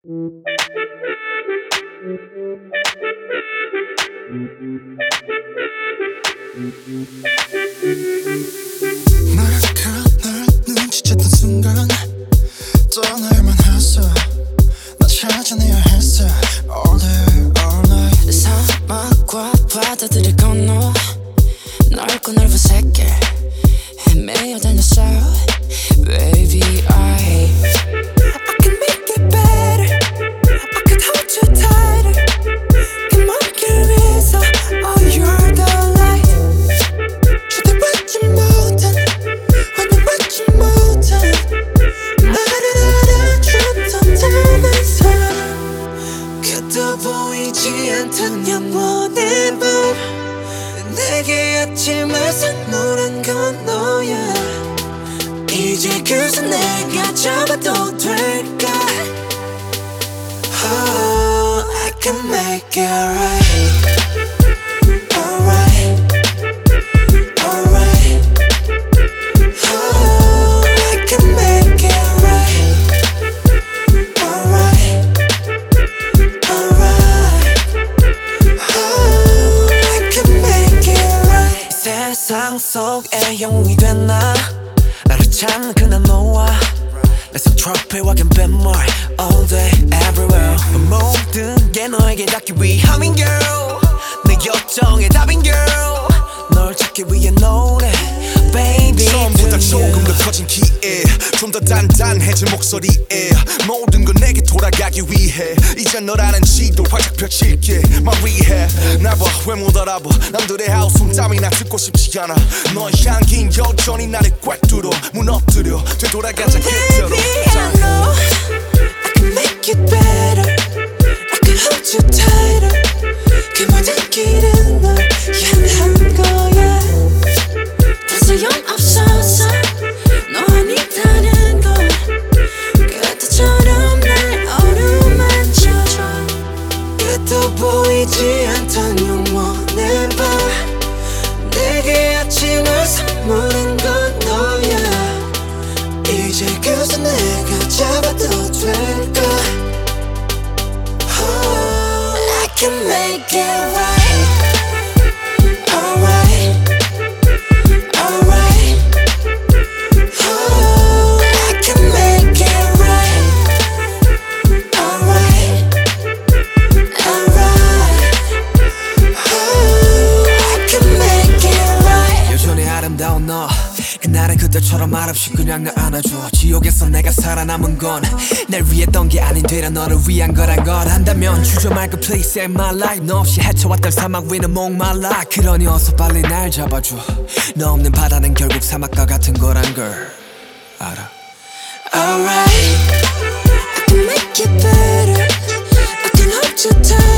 널 눈치챘던 순간 떠날만 했어. 나 찾아내야 했어. All day all night. 사막과 바다들을 건너 넓고 넓은 세계 헤매어 다녔어. Baby I can make it better. I can hold you tighter. 그 먼길 위에서 Oh you're the light. 주대받지 못한 환영받지 못한 나를 알아주던 다른 사람. 그도 보이지 않던 영원의 밤 내게 아침을 선물한 건 너야. 이제 그새 내가 잡아도 될까? Oh, I can make it right. Alright, alright. Oh, I can make it right. Alright, alright. Oh, I can make it right. 세상 속에 영웅이 됐나? 나를 찾는 그날 너와 내 손 트로피와 갬빈물 all day everywhere. 모든 게 너에게 닿기 위함인 girl. 내 요청의 답인 girl. 널 찾기 위해 노래 baby. 처음보다 조금 더 커진 키에 좀 더 단단해진 목소리에 모든 건 내게 돌아가기 위해 이제 너라는 지도 활짝 펼칠게 My rehab. 날 봐 왜 못 알아봐. 남들의 하우숨땀이나 듣고 싶지 않아. 너의 향긴 여전히 나를 꽉 뚫어 무너뜨려 되돌아가자 그대로. Baby I know I can make it better. I can hold you tighter. 그 모든 길은 널 향한 거야. 더 소용없어서 너 아니다는 걸 그때처럼 날 어루만져줘. 그도 보이지 않던 영원의 밤 내게 아침을 선물한 건 너야. 이제 그새 내가 잡아도 될까? Oh, I can make it right. Alright, alright. Oh, I can make it right. Alright, alright. Oh, I can make it right. 여전히 아름다운 너 그날은 그때처럼 말없이 그냥 날 안아줘. 지옥에서 내가 살아남은 건 날 위했던 게 아닌 되려 너를 위한 거란 걸 안다면 주저 말고 please save my life. 너 없이 헤쳐왔던 사막 위는 목말라. 그러니 어서 빨리 날 잡아줘. 너 없는 바다는 결국 사막과 같은 거란 걸 알아. Alright, I can make it better. I can hold you tight.